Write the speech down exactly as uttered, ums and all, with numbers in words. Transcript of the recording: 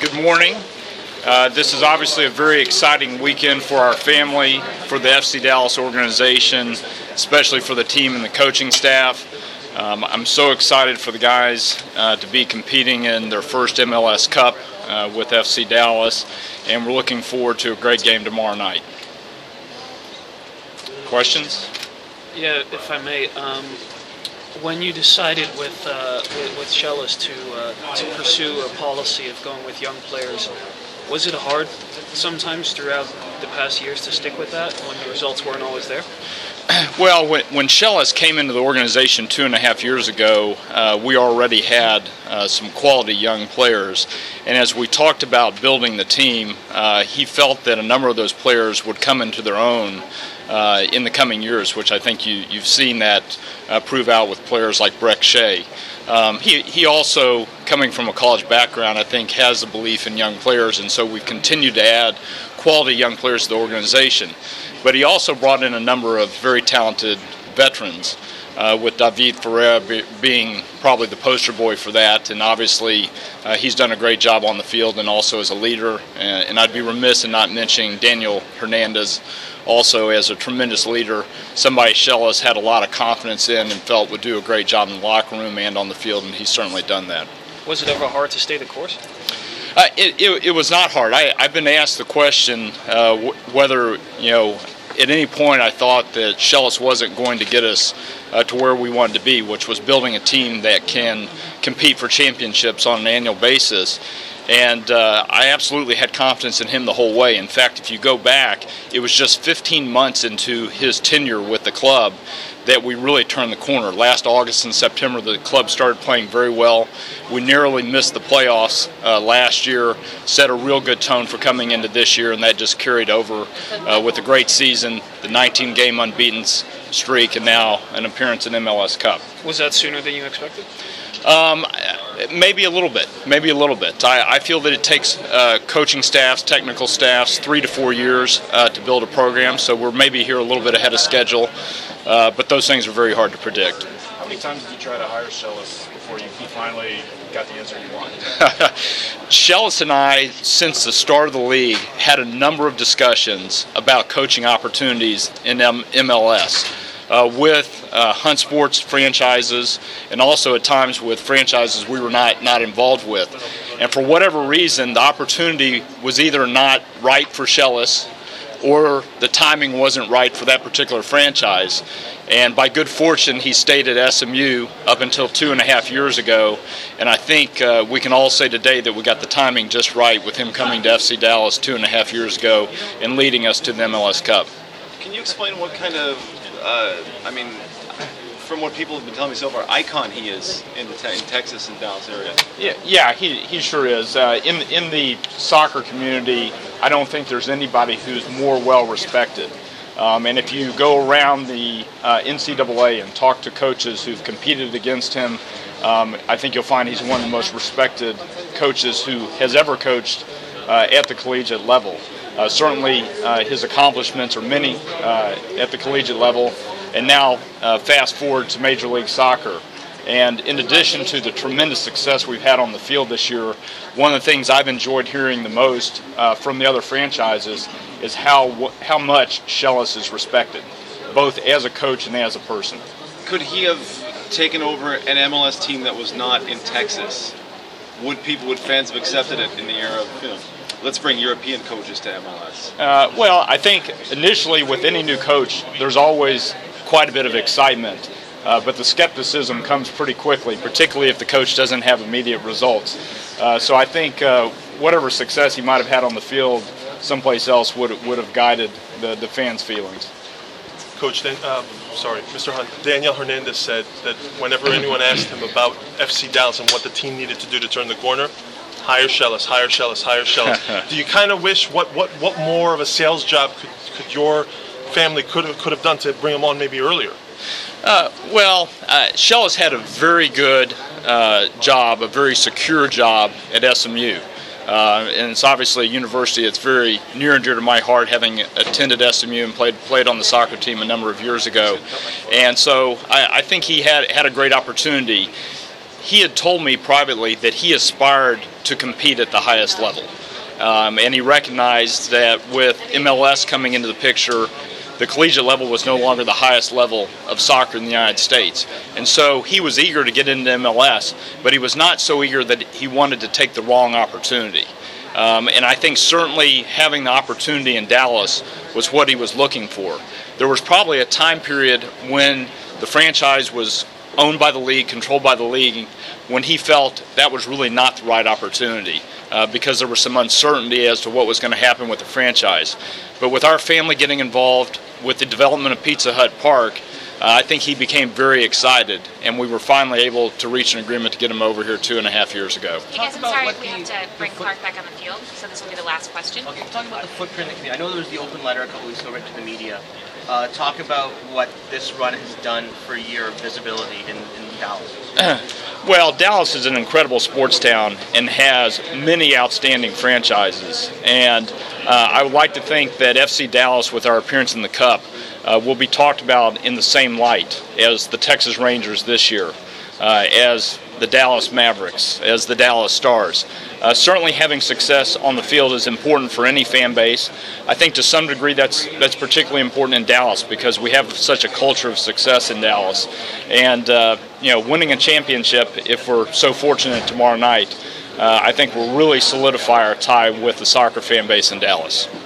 Good morning. Uh, this is obviously a very exciting weekend for our family, for the F C Dallas organization, especially for the team and the coaching staff. Um, I'm so excited for the guys uh, to be competing in their first M L S Cup uh, with F C Dallas, and we're looking forward to a great game tomorrow night. Questions? Yeah, if I may. Um, when you decided with uh, with, with Schellas to uh, to pursue a policy of going with young players, was it hard sometimes throughout the past years to stick with that when the results weren't always there? Well, when, when Schellas came into the organization two and a half years ago, uh, we already had uh, some quality young players. And as we talked about building the team, uh, he felt that a number of those players would come into their own uh, in the coming years, which I think you, you've seen that uh, prove out with players like Brek Shea. Um, he, he also, coming from a college background, I think has a belief in young players, and so we've continued to add quality young players to the organization. But he also brought in a number of very talented veterans, uh, with David Ferreira be, being probably the poster boy for that. And obviously uh, he's done a great job on the field and also as a leader. And, and I'd be remiss in not mentioning Daniel Hernandez also as a tremendous leader, somebody Schellas had a lot of confidence in and felt would do a great job in the locker room and on the field, and he's certainly done that. Was it ever hard to stay the course? Uh, it, it, it was not hard. I, I've been asked the question uh, w- whether, you know, at any point I thought that Schellas wasn't going to get us uh, to where we wanted to be, which was building a team that can compete for championships on an annual basis. And uh, I absolutely had confidence in him the whole way. In fact, if you go back, it was just fifteen months into his tenure with the club that we really turned the corner. Last August and September, the club started playing very well. We narrowly missed the playoffs uh, last year, set a real good tone for coming into this year, and that just carried over uh, with a great season, the nineteen-game unbeaten streak, and now an appearance in M L S Cup. Was that sooner than you expected? Um, maybe a little bit, maybe a little bit. I, I feel that it takes uh, coaching staffs, technical staffs, three to four years uh, to build a program, so we're maybe here a little bit ahead of schedule, uh, but those things are very hard to predict. How many times did you try to hire Schellas before you finally got the answer you wanted? Schellas and I, since the start of the league, had a number of discussions about coaching opportunities in M- MLS. Uh, with uh, Hunt Sports franchises, and also at times with franchises we were not, not involved with. And for whatever reason, the opportunity was either not right for Schellas or the timing wasn't right for that particular franchise. And by good fortune, he stayed at S M U up until two and a half years ago. And I think uh, we can all say today that we got the timing just right with him coming to F C Dallas two and a half years ago and leading us to the M L S Cup. Can you explain what kind of Uh, I mean, from what people have been telling me so far, icon he is in the te- in Texas and Dallas area? Yeah, yeah, he he sure is. Uh, in in the soccer community, I don't think there's anybody who's more well respected. Um, and if you go around the uh, N C double A and talk to coaches who've competed against him, um, I think you'll find he's one of the most respected coaches who has ever coached uh, at the collegiate level. Uh, certainly uh, his accomplishments are many uh, at the collegiate level, and now uh, fast forward to Major League Soccer. And in addition to the tremendous success we've had on the field this year, one of the things I've enjoyed hearing the most uh, from the other franchises is how how much Schellas is respected, both as a coach and as a person. Could he have taken over an M L S team that was not in Texas? Would people, would fans have accepted it in the era of film? Let's bring European coaches to M L S. Uh, well, I think initially with any new coach, there's always quite a bit of excitement, uh, but the skepticism comes pretty quickly, particularly if the coach doesn't have immediate results. Uh, so I think uh, whatever success he might have had on the field someplace else would would have guided the, the fans' feelings. Coach, Dan, uh, sorry, Mister Hunt, Daniel Hernandez said that whenever anyone asked him about F C Dallas and what the team needed to do to turn the corner, hire Schellas, hire Schellas, hire Schellas. Do you kind of wish what, what, what more of a sales job could, could your family could have, could have done to bring him on maybe earlier? Uh, well, uh, Schellas had a very good uh, job, a very secure job at S M U. Uh, and it's obviously a university that's very near and dear to my heart, having attended S M U and played played on the soccer team a number of years ago. And so I, I think he had had a great opportunity. he had told me privately that he aspired to compete at the highest level. Um, and he recognized that with M L S coming into the picture, the collegiate level was no longer the highest level of soccer in the United States. And so he was eager to get into M L S, but he was not so eager that he wanted to take the wrong opportunity. Um, and I think certainly having the opportunity in Dallas was what he was looking for. There was probably a time period when the franchise was owned by the league, controlled by the league, when he felt that was really not the right opportunity uh, because there was some uncertainty as to what was going to happen with the franchise. But with our family getting involved with the development of Pizza Hut Park, uh, I think he became very excited, and we were finally able to reach an agreement to get him over here two and a half years ago. Hey guys, I'm sorry if we have to bring Clark back on the field, so this will be the last question. Okay, talk about the footprint of the community. I know there was the open letter a couple weeks ago written to the media. Uh, talk about what this run has done for your visibility in, in Dallas. Well, Dallas is an incredible sports town and has many outstanding franchises. And uh, I would like to think that F C Dallas, with our appearance in the Cup, uh, will be talked about in the same light as the Texas Rangers this year, uh, as the Dallas Mavericks, as the Dallas Stars. Uh, certainly having success on the field is important for any fan base. I think to some degree that's that's particularly important in Dallas because we have such a culture of success in Dallas. And uh, you know, winning a championship, if we're so fortunate tomorrow night, uh, I think will really solidify our tie with the soccer fan base in Dallas.